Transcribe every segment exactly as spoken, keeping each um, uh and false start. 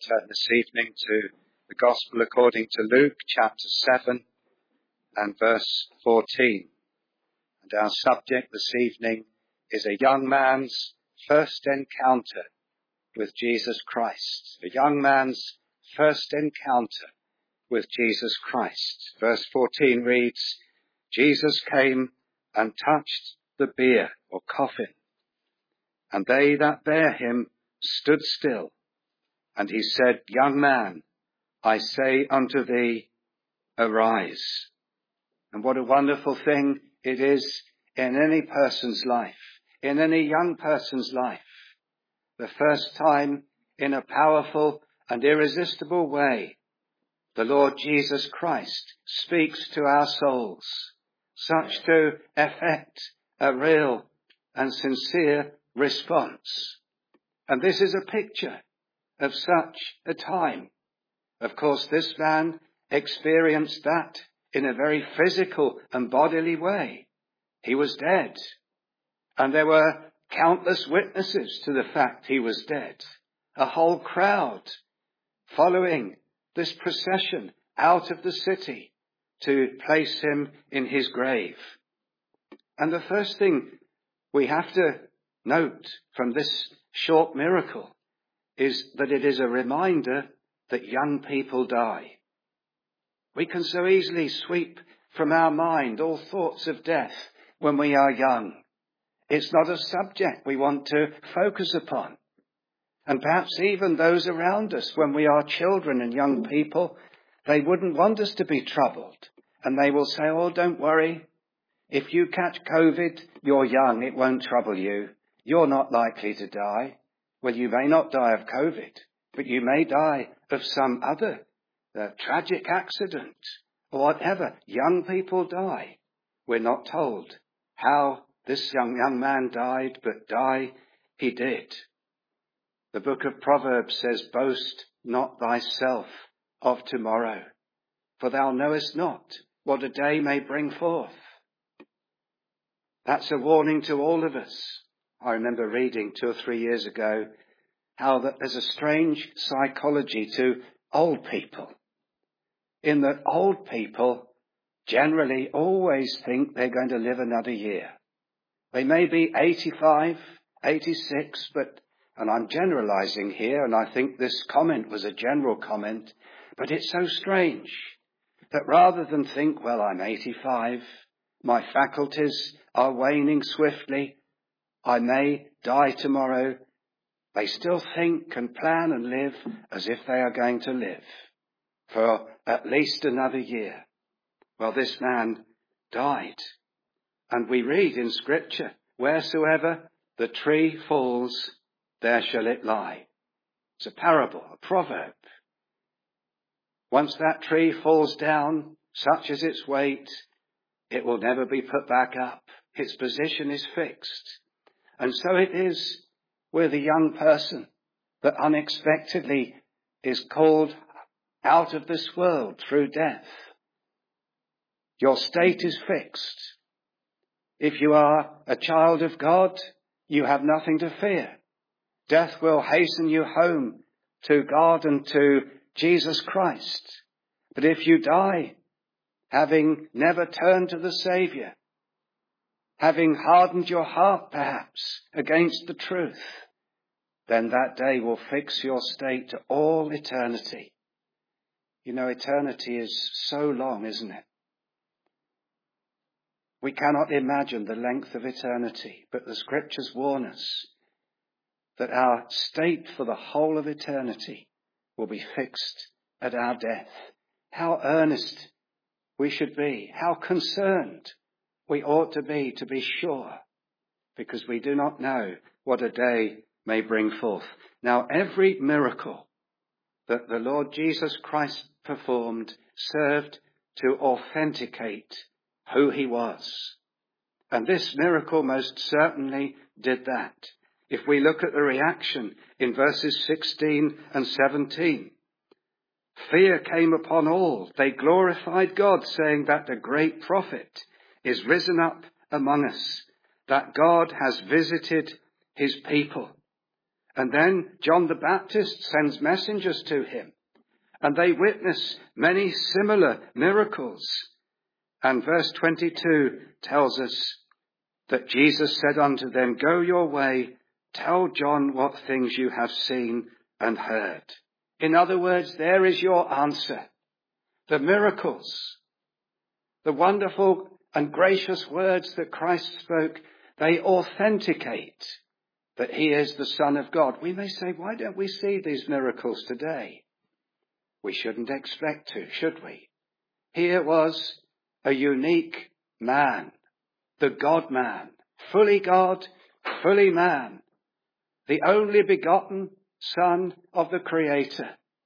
turn this evening to the Gospel according to Luke, chapter seven and verse fourteen. And our subject this evening is a young man's first encounter with Jesus Christ. A young man's first encounter with Jesus Christ. Verse fourteen reads, Jesus came and touched the bier or coffin, and they that bare him stood still. And he said, Young man, I say unto thee, arise. And what a wonderful thing it is in any person's life, in any young person's life. The first time in a powerful and irresistible way, the Lord Jesus Christ speaks to our souls, such to effect a real and sincere response. And this is a picture of such a time. Of course, this man experienced that in a very physical and bodily way. He was dead, and there were countless witnesses to the fact he was dead. A whole crowd following this procession out of the city to place him in his grave. And the first thing we have to note from this short miracle is that it is a reminder that young people die. We can so easily sweep from our mind all thoughts of death when we are young. It's not a subject we want to focus upon. And perhaps even those around us, when we are children and young people, they wouldn't want us to be troubled. And they will say, oh, don't worry. If you catch COVID, you're young, it won't trouble you. You're not likely to die. Well, you may not die of COVID, but you may die of some other uh, tragic accident or whatever. Young people die. We're not told how this young, young man died, but die he did. The book of Proverbs says, boast not thyself of tomorrow, for thou knowest not what a day may bring forth. That's a warning to all of us. I remember reading two or three years ago how that there's a strange psychology to old people, in that old people generally always think they're going to live another year. They may be eighty-five, eighty-six, but, and I'm generalizing here, and I think this comment was a general comment, but it's so strange that rather than think, well, I'm eighty-five, my faculties are waning swiftly, I may die tomorrow, they still think and plan and live as if they are going to live for at least another year. Well, this man died. And we read in Scripture, wheresoever the tree falls, there shall it lie. It's a parable, a proverb. Once that tree falls down, such is its weight, it will never be put back up. Its position is fixed. And so it is with a young person that unexpectedly is called out of this world through death. Your state is fixed. If you are a child of God, you have nothing to fear. Death will hasten you home to God and to Jesus Christ. But if you die, having never turned to the Saviour, having hardened your heart perhaps against the truth, then that day will fix your state to all eternity. You know, eternity is so long, isn't it? We cannot imagine the length of eternity, but the Scriptures warn us that our state for the whole of eternity will be fixed at our death. How earnest we should be, how concerned we ought to be, to be sure, because we do not know what a day may bring forth. Now, every miracle that the Lord Jesus Christ performed served to authenticate who he was. And this miracle most certainly did that. If we look at the reaction in verses sixteen and seventeen, fear came upon all. They glorified God, saying that the great prophet is risen up among us, that God has visited his people. And then John the Baptist sends messengers to him, and they witness many similar miracles. And verse twenty-two tells us that Jesus said unto them, "Go your way, tell John what things you have seen and heard." In other words, there is your answer. The miracles, the wonderful and gracious words that Christ spoke, they authenticate that he is the Son of God. We may say, why don't we see these miracles today? We shouldn't expect to, should we? Here was a unique man, the God-man, fully God, fully man, the only begotten Son of the Creator.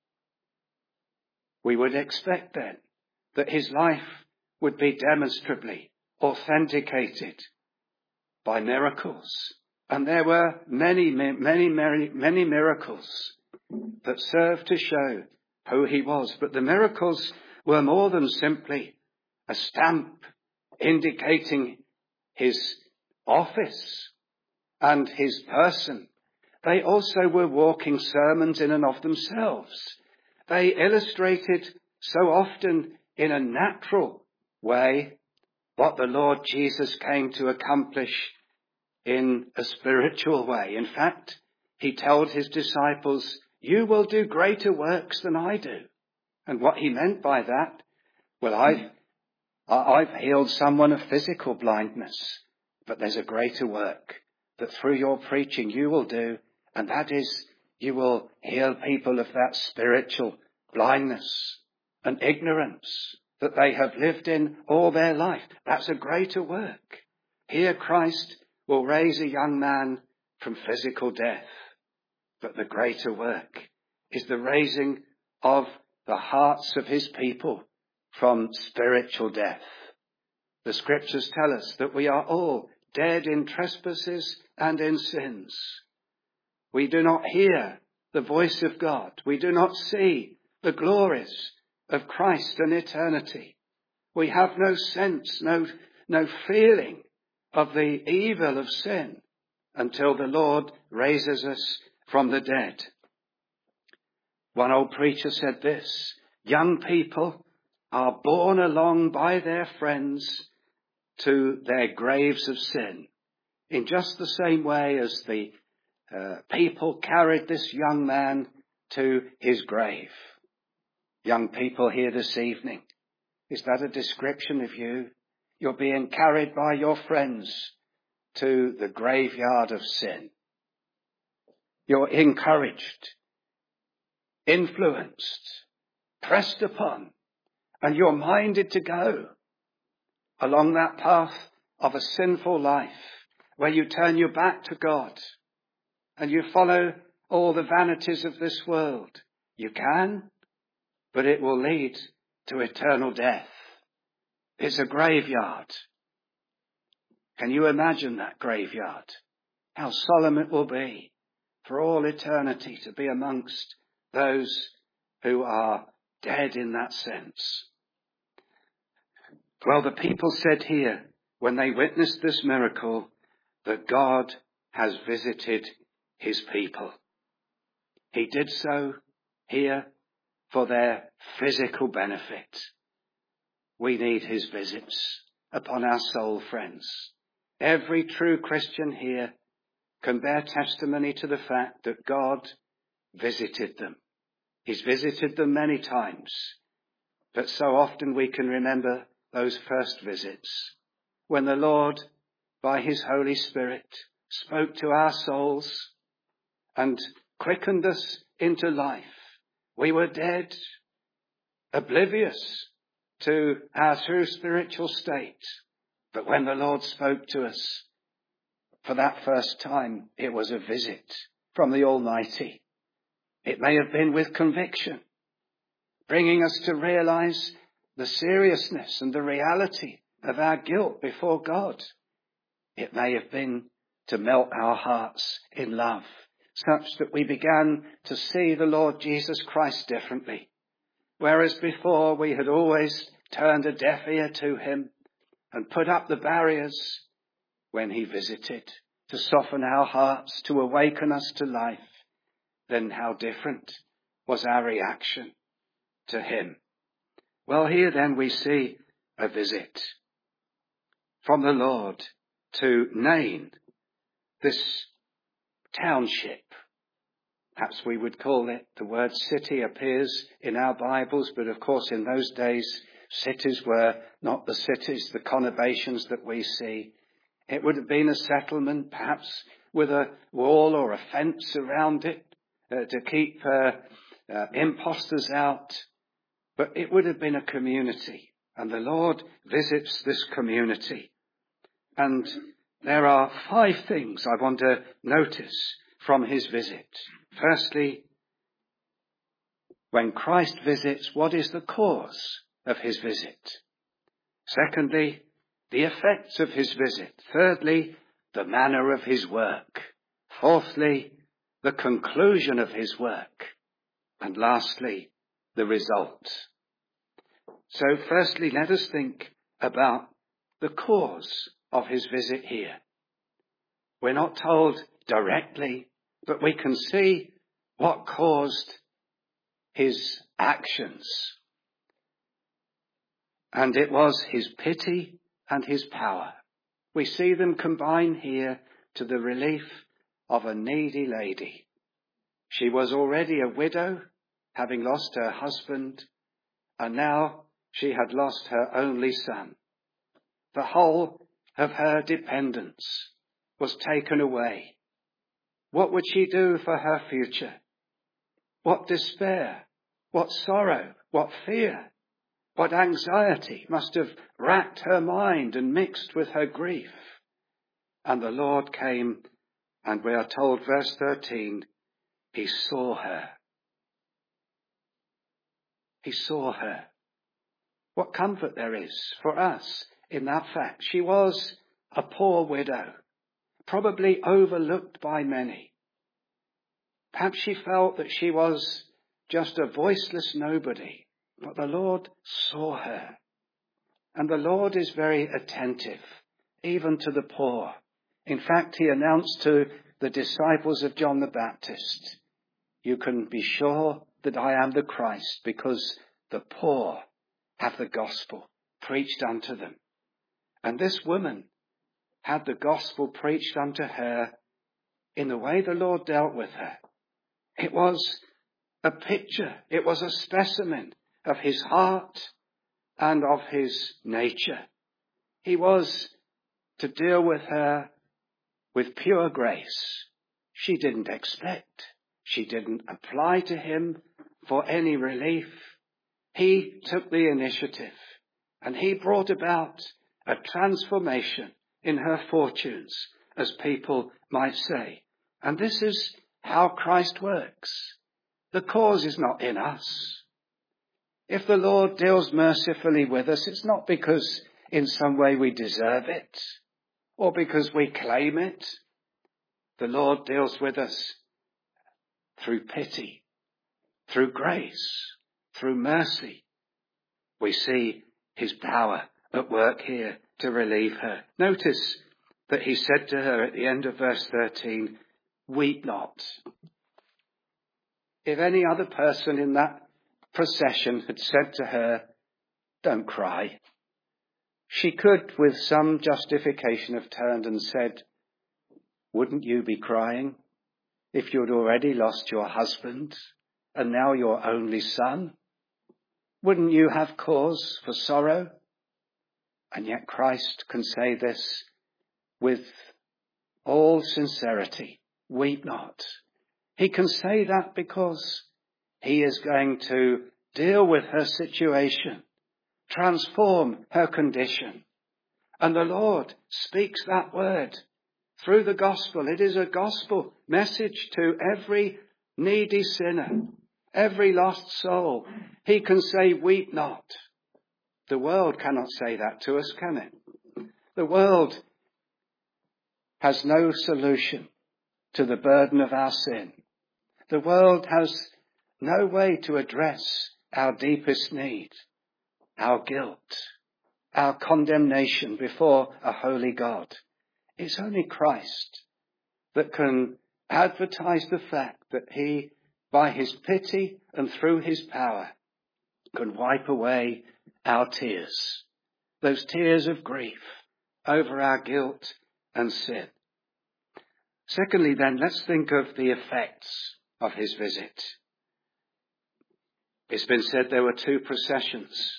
We would expect then that his life would be demonstrably authenticated by miracles. And there were many, many, many, many miracles that served to show who he was. But the miracles were more than simply a stamp indicating his office and his person. They also were walking sermons in and of themselves. They illustrated so often in a natural way what the Lord Jesus came to accomplish in a spiritual way. In fact, he told his disciples, "You will do greater works than I do." And what he meant by that, well, I've, I've healed someone of physical blindness, but there's a greater work that through your preaching you will do, and that is you will heal people of that spiritual blindness and ignorance that they have lived in all their life. That's a greater work. Here Christ will raise a young man from physical death. But the greater work is the raising of the hearts of his people from spiritual death. The scriptures tell us that we are all dead in trespasses and in sins. We do not hear the voice of God. We do not see the glories of Christ and eternity. We have no sense, no, no feeling of the evil of sin until the Lord raises us from the dead. One old preacher said this: young people are borne along by their friends to their graves of sin, in just the same way as the uh, people carried this young man to his grave. Young people here this evening, is that a description of you? You're being carried by your friends to the graveyard of sin. You're encouraged, influenced, pressed upon, and you're minded to go along that path of a sinful life where you turn your back to God and you follow all the vanities of this world. You can, but it will lead to eternal death. It's a graveyard. Can you imagine that graveyard? How solemn it will be for all eternity to be amongst those who are dead in that sense. Well, the people said here, when they witnessed this miracle, that God has visited his people. He did so here for their physical benefit. We need his visits upon our soul, friends. Every true Christian here can bear testimony to the fact that God visited them. He's visited them many times, but so often we can remember those first visits when the Lord, by his Holy Spirit, spoke to our souls and quickened us into life. We were dead, oblivious to our true spiritual state. But when the Lord spoke to us for that first time, it was a visit from the Almighty. It may have been with conviction, bringing us to realize the seriousness and the reality of our guilt before God. It may have been to melt our hearts in love, such that we began to see the Lord Jesus Christ differently. Whereas before we had always turned a deaf ear to him and put up the barriers when he visited to soften our hearts, to awaken us to life. then how different was our reaction to him? Well, here then we see a visit from the Lord to Nain, this township. Perhaps we would call it, the word city appears in our Bibles, but of course in those days cities were not the cities, the conurbations that we see. It would have been a settlement, perhaps with a wall or a fence around it uh, to keep uh, uh, impostors out. But it would have been a community, and the Lord visits this community. And there are five things I want to notice from his visit. Firstly, when Christ visits, what is the cause of his visit? Secondly, the effects of his visit. Thirdly, the manner of his work. Fourthly, the conclusion of his work. And lastly, the result. So firstly, let us think about the cause of his visit here. We're not told directly, but we can see what caused his actions. And it was his pity and his power. We see them combine here to the relief of a needy lady. She was already a widow, having lost her husband, and now she had lost her only son. The whole of her dependence was taken away. What would she do for her future? What despair, what sorrow, what fear, what anxiety must have racked her mind and mixed with her grief. And the Lord came, and we are told, verse thirteen, he saw her. He saw her. What comfort there is for us in that fact. She was a poor widow, probably overlooked by many. Perhaps she felt that she was just a voiceless nobody, but the Lord saw her. And the Lord is very attentive, even to the poor. In fact, he announced to the disciples of John the Baptist, you can be sure that I am the Christ, because the poor have the gospel preached unto them. And this woman had the gospel preached unto her in the way the Lord dealt with her. It was a picture, it was a specimen of his heart and of his nature. He was to deal with her with pure grace. She didn't expect, she didn't apply to him for any relief. He took the initiative, and he brought about a transformation in her fortunes, as people might say. And this is how Christ works. The cause is not in us. If the Lord deals mercifully with us, it's not because in some way we deserve it or because we claim it. The Lord deals with us through pity, through grace, through mercy. We see his power at work here to relieve her. Notice that he said to her at the end of verse thirteen, weep not. If any other person in that procession had said to her, don't cry, she could with some justification have turned and said, wouldn't you be crying if you'd already lost your husband and now your only son? Wouldn't you have cause for sorrow? And yet Christ can say this with all sincerity. Weep not. He can say that because he is going to deal with her situation, transform her condition. And the Lord speaks that word through the gospel. It is a gospel message to every needy sinner, every lost soul. He can say, weep not. The world cannot say that to us, can it? The world has no solution to the burden of our sin. The world has no way to address our deepest need, our guilt, our condemnation before a holy God. It's only Christ that can advertise the fact that he by his pity and through his power, can wipe away our tears, those tears of grief over our guilt and sin. Secondly, then, let's think of the effects of his visit. It's been said there were two processions,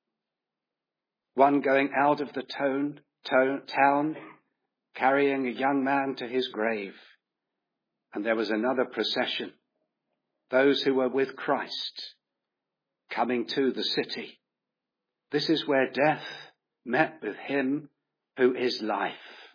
one going out of the town, town carrying a young man to his grave, and there was another procession, those who were with Christ coming to the city. This is where death met with him who is life.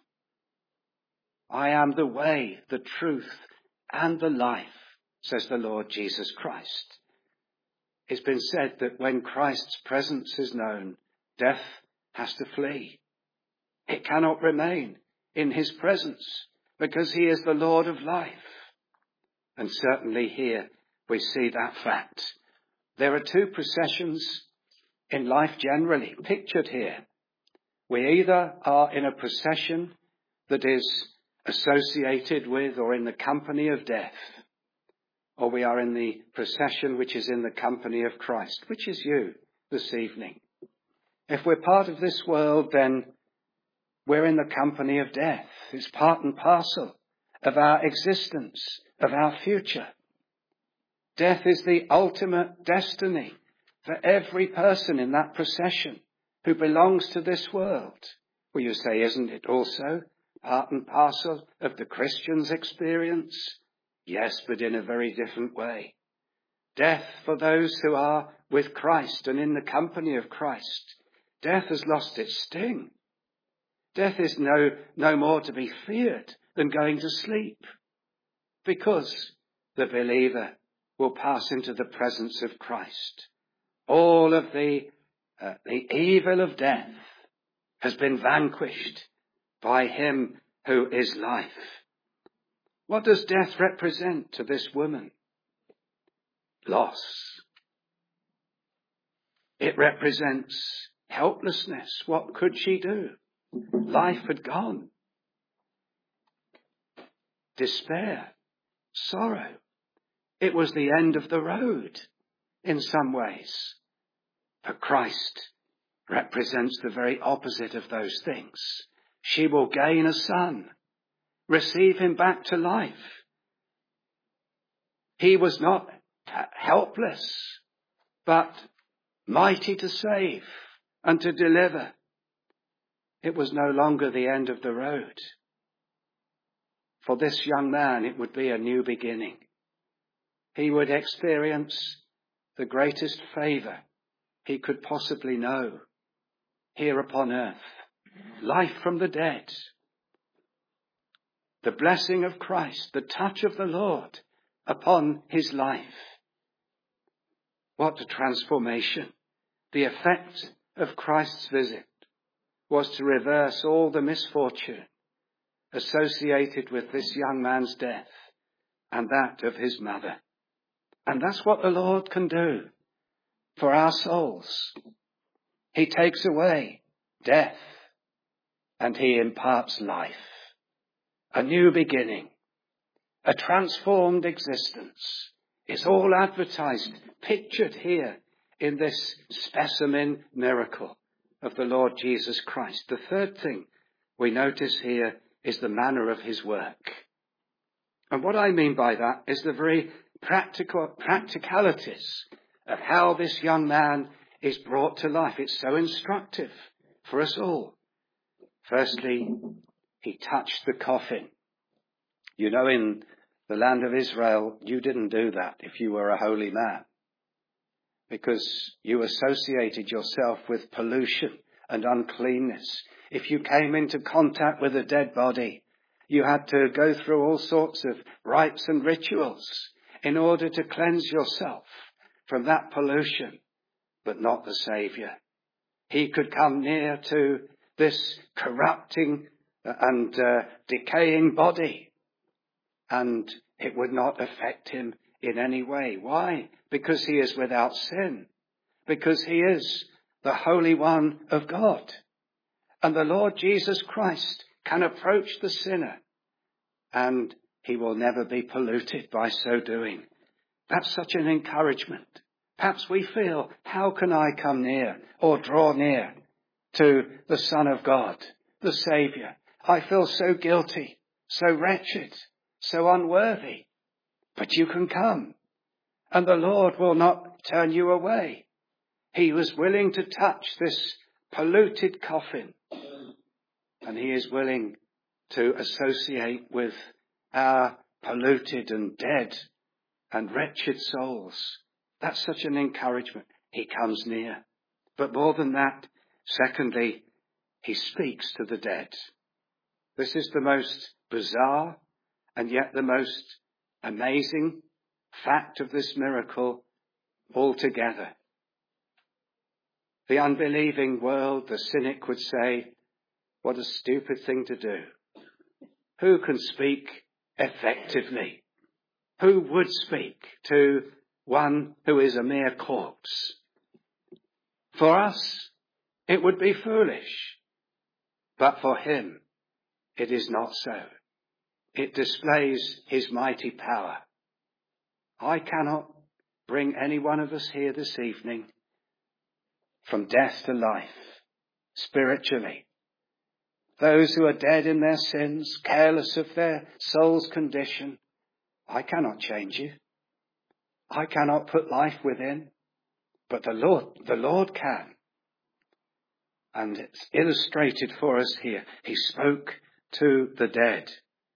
I am the way, the truth, and the life, says the Lord Jesus Christ. It's been said that when Christ's presence is known, death has to flee. It cannot remain in his presence because he is the Lord of life. And certainly here we see that fact. There are two processions in life generally pictured here. We either are in a procession that is associated with or in the company of death, or we are in the procession which is in the company of Christ, which is you this evening. If we're part of this world, then we're in the company of death. It's part and parcel of our existence, of our future. Death is the ultimate destiny for every person in that procession who belongs to this world. Well, you say, isn't it also part and parcel of the Christian's experience? Yes, but in a very different way. Death for those who are with Christ and in the company of Christ. Death has lost its sting. Death is no, no more to be feared than going to sleep, because the believer will pass into the presence of Christ. All of the, uh, the evil of death has been vanquished by him who is life. What does death represent to this woman? Loss. It represents helplessness. What could she do? Life had gone. Despair. Sorrow. It was the end of the road in some ways. But Christ represents the very opposite of those things. She will gain a son, receive him back to life. He was not helpless, but mighty to save and to deliver. It was no longer the end of the road. For this young man, it would be a new beginning. He would experience the greatest favour he could possibly know here upon earth. Life from the dead. The blessing of Christ, the touch of the Lord upon his life. What a transformation. The effect of Christ's visit was to reverse all the misfortune associated with this young man's death and that of his mother. And that's what the Lord can do for our souls. He takes away death and he imparts life. A new beginning, a transformed existence. It's all advertised, pictured here in this specimen miracle of the Lord Jesus Christ. The third thing we notice here is the manner of his work. And what I mean by that is the very practical practicalities of how this young man is brought to life. It's so instructive for us all. Firstly, he touched the coffin. You know, in the land of Israel, you didn't do that if you were a holy man, because you associated yourself with pollution and uncleanness. If you came into contact with a dead body, you had to go through all sorts of rites and rituals in order to cleanse yourself from that pollution, but not the Saviour. He could come near to this corrupting and uh, decaying body, and it would not affect him in any way. Why? Because he is without sin. Because he is the Holy One of God. And the Lord Jesus Christ can approach the sinner, and he will never be polluted by so doing. That's such an encouragement. Perhaps we feel, how can I come near or draw near to the Son of God, the Saviour? I feel so guilty, so wretched, so unworthy. But you can come, and the Lord will not turn you away. He was willing to touch this polluted coffin, and he is willing to associate with our polluted and dead and wretched souls. That's such an encouragement. He comes near. But more than that, secondly, he speaks to the dead. This is the most bizarre and yet the most amazing fact of this miracle altogether. The unbelieving world, the cynic, would say, what a stupid thing to do. Who can speak effectively? Who would speak to one who is a mere corpse? For us, it would be foolish. But for him, it is not so. It displays his mighty power. I cannot bring any one of us here this evening from death to life, spiritually. Those who are dead in their sins, careless of their soul's condition, I cannot change you. I cannot put life within, but the Lord, the Lord can. And it's illustrated for us here. He spoke to the dead.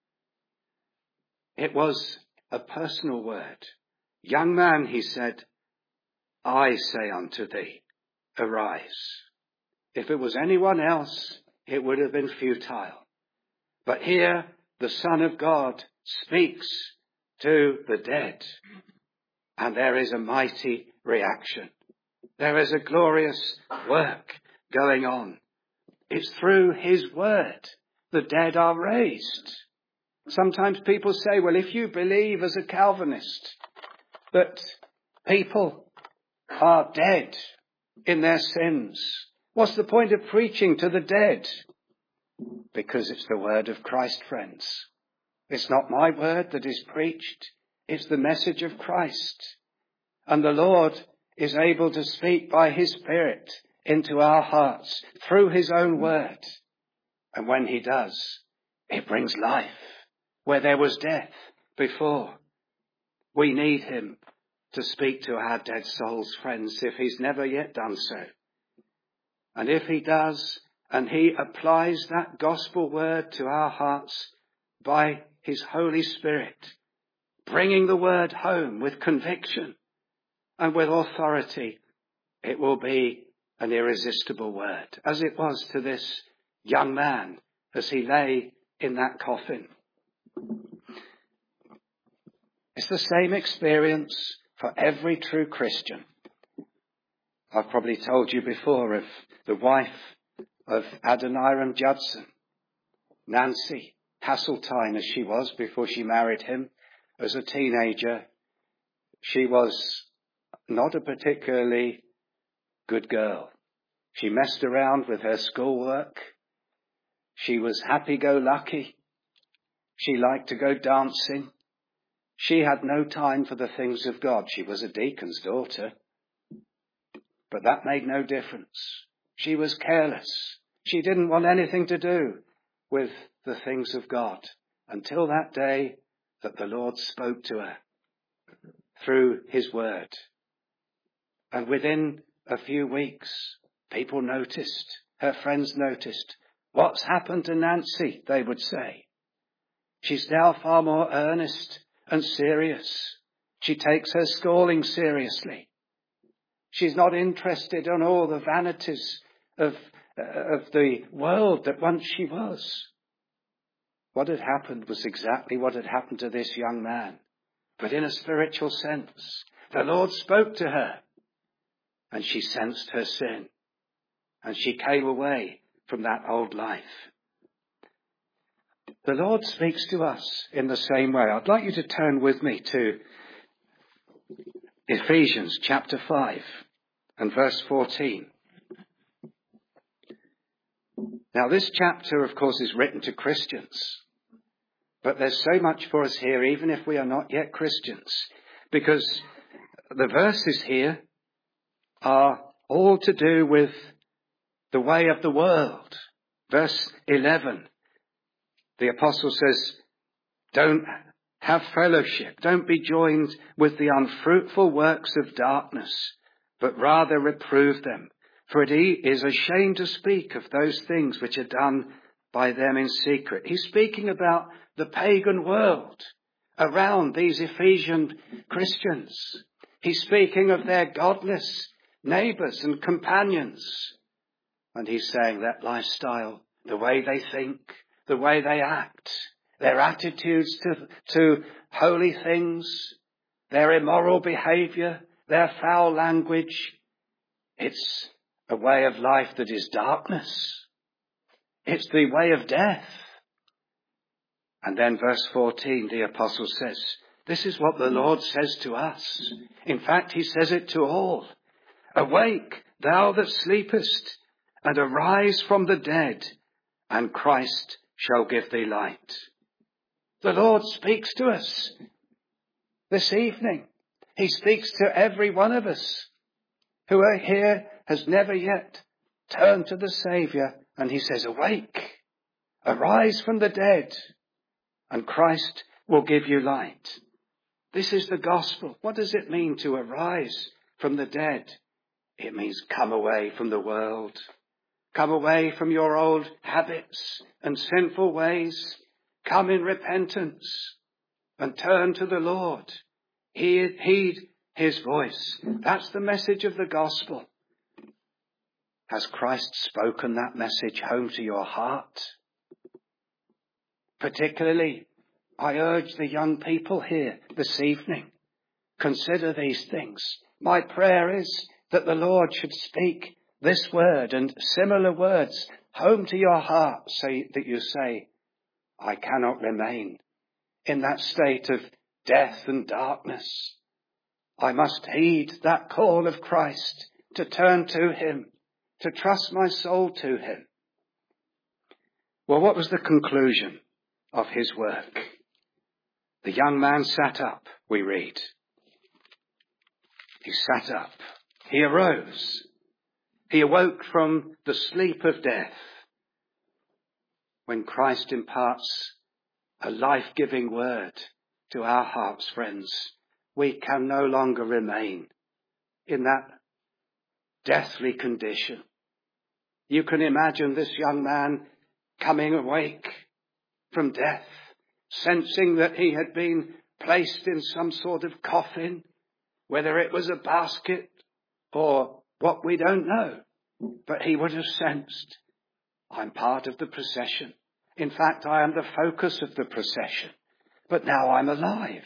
It was a personal word. Young man, he said, I say unto thee, arise. If it was anyone else, it would have been futile. But here, the Son of God speaks to the dead, and there is a mighty reaction. There is a glorious work going on. It's through his word the dead are raised. Sometimes people say, well, if you believe as a Calvinist that people are dead in their sins, what's the point of preaching to the dead? Because it's the word of Christ, friends. It's not my word that is preached. It's the message of Christ. And the Lord is able to speak by his Spirit into our hearts through his own word. And when he does, it brings life where there was death before. We need him to speak to our dead souls, friends, if he's never yet done so. And if he does, and he applies that gospel word to our hearts by his Holy Spirit, bringing the word home with conviction and with authority, it will be an irresistible word, as it was to this young man as he lay in that coffin. It's the same experience for every true Christian. I've probably told you before of the wife of Adoniram Judson, Nancy Hasseltine, as she was before she married him. As a teenager, she was not a particularly good girl. She messed around with her schoolwork. She was happy-go-lucky. She liked to go dancing. She had no time for the things of God. She was a deacon's daughter. But that made no difference. She was careless. She didn't want anything to do with the things of God until that day that the Lord spoke to her through his word. And within a few weeks, people noticed, her friends noticed, what's happened to Nancy, they would say. She's now far more earnest and serious. She takes her schooling seriously. She's not interested in all the vanities of, uh, of the world that once she was. What had happened was exactly what had happened to this young man. But in a spiritual sense, the Lord spoke to her and she sensed her sin and she came away from that old life. The Lord speaks to us in the same way. I'd like you to turn with me to Ephesians chapter five and verse fourteen. Now this chapter, of course, is written to Christians. But there's so much for us here, even if we are not yet Christians. because the verses here are all to do with the way of the world. Verse eleven, the apostle says, don't have fellowship, don't be joined with the unfruitful works of darkness, but rather reprove them. For it is a shame to speak of those things which are done by them in secret. He's speaking about the pagan world around these Ephesian Christians. He's speaking of their godless neighbours and companions. And he's saying that lifestyle, the way they think, the way they act, their attitudes to, to holy things, their immoral behaviour, their foul language, it's a way of life that is darkness. It's the way of death. And then verse fourteen, the apostle says, this is what the Lord says to us. In fact, he says it to all. Awake, thou that sleepest, and arise from the dead, and Christ shall give thee light. The Lord speaks to us this evening. He speaks to every one of us who are here, has never yet turned to the Saviour, and he says, awake, arise from the dead, and Christ will give you light. This is the gospel. What does it mean to arise from the dead? It means come away from the world. Come away from your old habits and sinful ways. Come in repentance and turn to the Lord. Heed, heed his voice. That's the message of the gospel. Has Christ spoken that message home to your heart? Particularly, I urge the young people here this evening, consider these things. My prayer is that the Lord should speak this word and similar words home to your heart, so that you say, I cannot remain in that state of death and darkness. I must heed that call of Christ to turn to him, to trust my soul to him. Well, what was the conclusion of his work? The young man sat up, we read. He sat up. He arose. He awoke from the sleep of death. When Christ imparts a life-giving word to our hearts, friends, we can no longer remain in that deathly condition. You can imagine this young man coming awake from death, sensing that he had been placed in some sort of coffin, whether it was a basket or what, we don't know. But he would have sensed, I'm part of the procession. In fact, I am the focus of the procession. But now I'm alive.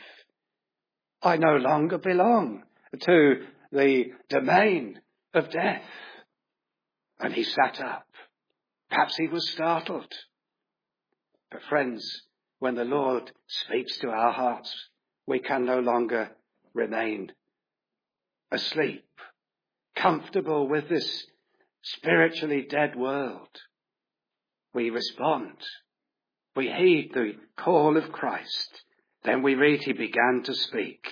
I no longer belong to the domain of death. And he sat up. Perhaps he was startled. But friends, when the Lord speaks to our hearts, we can no longer remain asleep, comfortable with this spiritually dead world. We respond. We heed the call of Christ. Then we read he began to speak.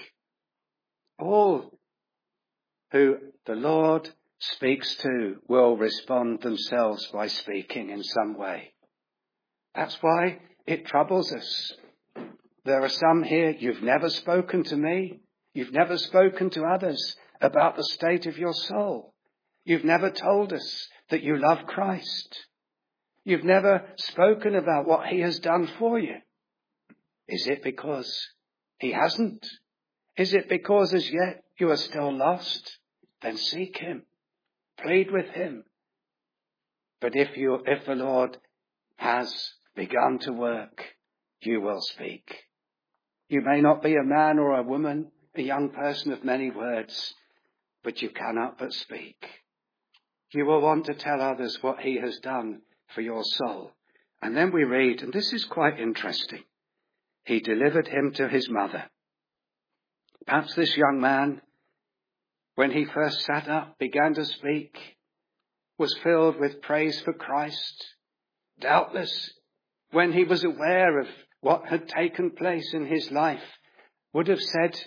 All who the Lord speaks to will respond themselves by speaking in some way. That's why it troubles us. There are some here, you've never spoken to me. You've never spoken to others about the state of your soul. You've never told us that you love Christ. You've never spoken about what he has done for you. Is it because he hasn't? Is it because as yet you are still lost? Then seek him. Plead with him. But if you, if the Lord has begun to work, you will speak. You may not be a man or a woman, a young person of many words, but you cannot but speak. You will want to tell others what he has done for your soul. And then we read, and this is quite interesting, he delivered him to his mother. Perhaps this young man, when he first sat up, began to speak, was filled with praise for Christ. Doubtless, when he was aware of what had taken place in his life, would have said,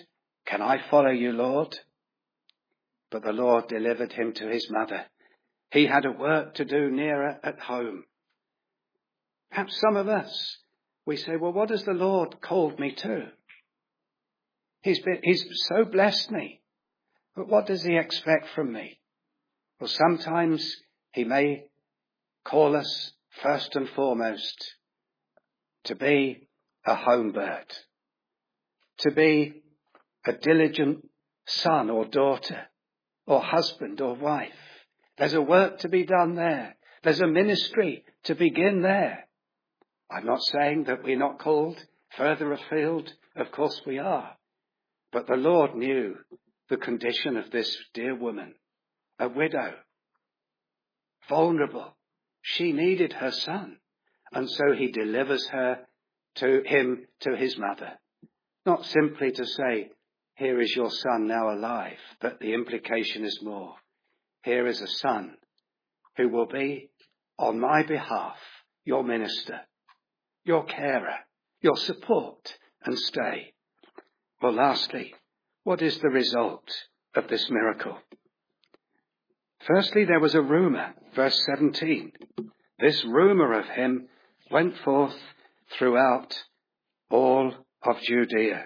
"Can I follow you, Lord?" But the Lord delivered him to his mother. He had a work to do nearer at home. Perhaps some of us, we say, well, what has the Lord called me to? He's been, he's so blessed me. But what does he expect from me? Well, sometimes he may call us first and foremost to be a home bird, to be a diligent son or daughter or husband or wife. There's a work to be done there. There's a ministry to begin there. I'm not saying that we're not called further afield. Of course we are. But the Lord knew the condition of this dear woman, a widow, vulnerable. She needed her son. And so he delivers her to him, to his mother. Not simply to say, here is your son now alive, but the implication is more. Here is a son who will be, on my behalf, your minister, your carer, your support and stay. Well, lastly, what is the result of this miracle? Firstly, there was a rumour, verse seventeen. This rumour of him went forth throughout all of Judea.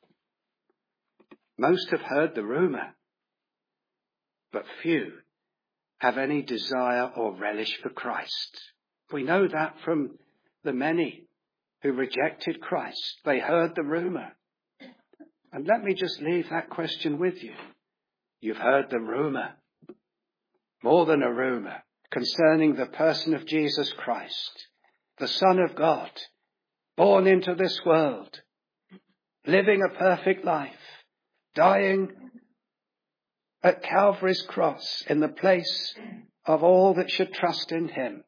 Most have heard the rumour, but few have any desire or relish for Christ. We know that from the many who rejected Christ. They heard the rumour. And let me just leave that question with you. You've heard the rumour, more than a rumour, concerning the person of Jesus Christ, the Son of God, born into this world, living a perfect life, dying at Calvary's cross in the place of all that should trust in him,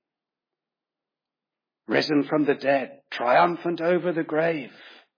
risen from the dead, triumphant over the grave.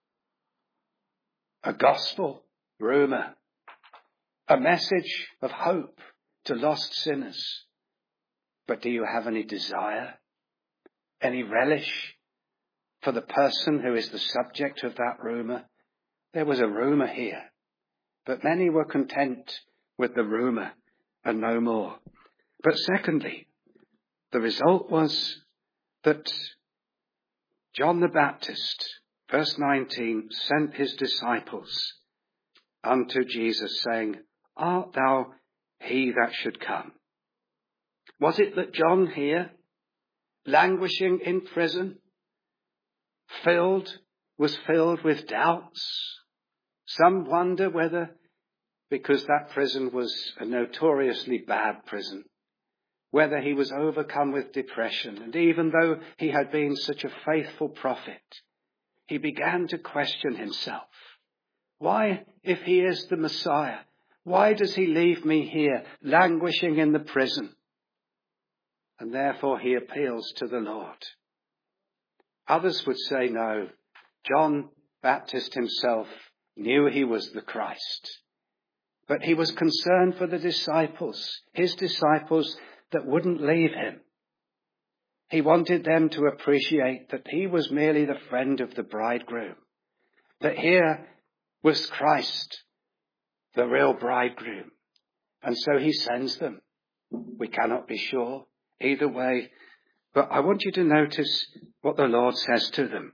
A gospel rumour, a message of hope to lost sinners. But do you have any desire, any relish for the person who is the subject of that rumour? There was a rumour here, but many were content with the rumour and no more. But secondly, the result was that John the Baptist, verse nineteen, sent his disciples unto Jesus, saying, Art thou he that should come? Was it that John here, languishing in prison, filled, was filled with doubts? Some wonder whether, because that prison was a notoriously bad prison, whether he was overcome with depression. And even though he had been such a faithful prophet, he began to question himself. Why, if he is the Messiah, why does he leave me here, languishing in the prison? And therefore he appeals to the Lord. Others would say, no, John Baptist himself knew he was the Christ. But he was concerned for the disciples, his disciples that wouldn't leave him. He wanted them to appreciate that he was merely the friend of the bridegroom, that here was Christ, the real bridegroom. And so he sends them. We cannot be sure either way, but I want you to notice what the Lord says to them.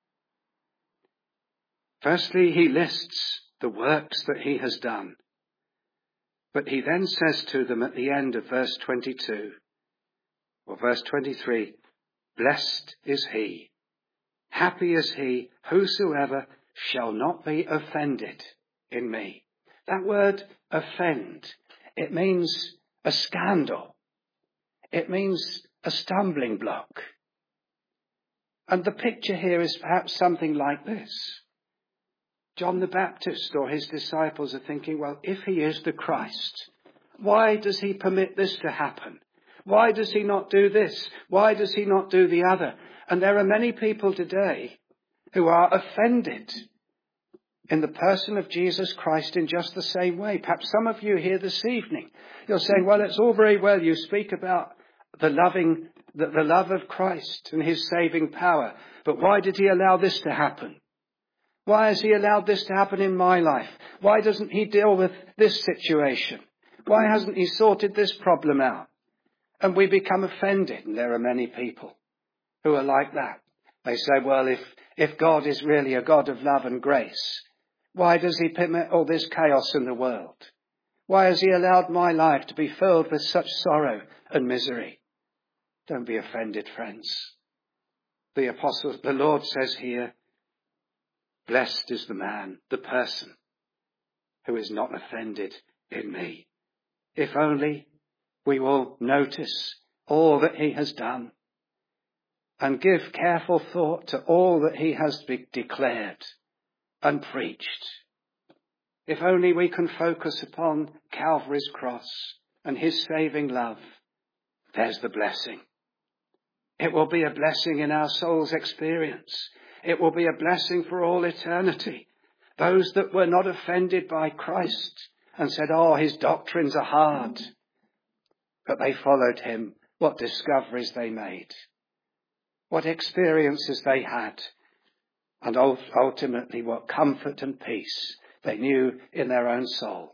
Firstly, he lists the works that he has done. But he then says to them at the end of verse twenty-two, or verse twenty-three, Blessed is he, happy is he, whosoever shall not be offended in me. That word offend, it means a scandal. It means a stumbling block. And the picture here is perhaps something like this. John the Baptist or his disciples are thinking, well, if he is the Christ, why does he permit this to happen? Why does he not do this? Why does he not do the other? And there are many people today who are offended in the person of Jesus Christ in just the same way. Perhaps some of you here this evening, you're saying, well, it's all very well. You speak about the loving, the, the love of Christ and his saving power. But why did he allow this to happen? Why has he allowed this to happen in my life? Why doesn't he deal with this situation? Why hasn't he sorted this problem out? And we become offended, and there are many people who are like that. They say, well, if, if God is really a God of love and grace, why does he permit all this chaos in the world? Why has he allowed my life to be filled with such sorrow and misery? Don't be offended, friends. The apostle, the Lord says here, blessed is the man, the person, who is not offended in me. If only we will notice all that he has done and give careful thought to all that he has be- declared and preached. If only we can focus upon Calvary's cross and his saving love, there's the blessing. It will be a blessing in our soul's experience. It will be a blessing for all eternity. Those that were not offended by Christ and said, oh, his doctrines are hard, but they followed him, what discoveries they made, what experiences they had, and ultimately what comfort and peace they knew in their own soul.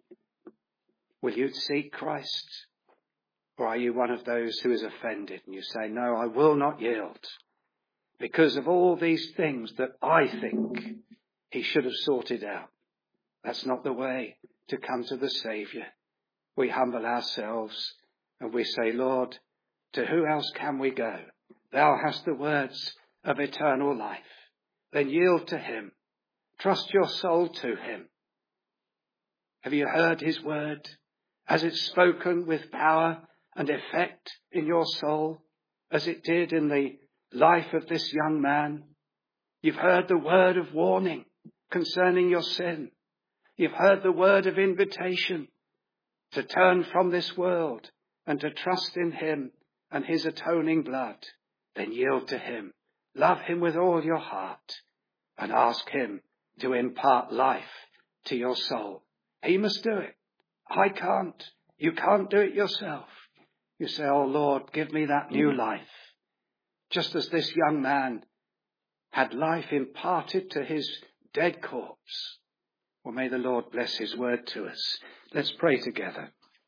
Will you seek Christ? Or are you one of those who is offended and you say, no, I will not yield because of all these things that I think he should have sorted out? That's not the way to come to the Saviour. We humble ourselves and we say, Lord, to who else can we go? Thou hast the words of eternal life. Then yield to him. Trust your soul to him. Have you heard his word? Has it spoken with power and effect in your soul as it did in the life of this young man? You've heard the word of warning concerning your sin. You've heard the word of invitation to turn from this world and to trust in him and his atoning blood. Then yield to him. Love him with all your heart and ask him to impart life to your soul. He must do it. I can't. You can't do it yourself. You say, oh Lord, give me that new life. Just as this young man had life imparted to his dead corpse. Well, may the Lord bless his word to us. Let's pray together.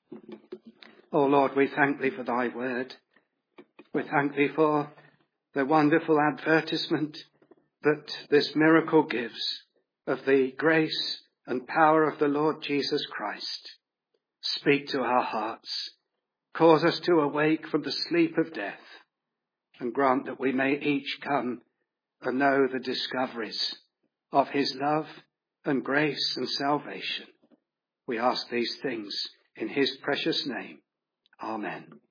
Oh Lord, we thank thee for thy word. We thank thee for the wonderful advertisement that this miracle gives of the grace and power of the Lord Jesus Christ. Speak to our hearts. Cause us to awake from the sleep of death and grant that we may each come and know the discoveries of his love and grace and salvation. We ask these things in his precious name. Amen.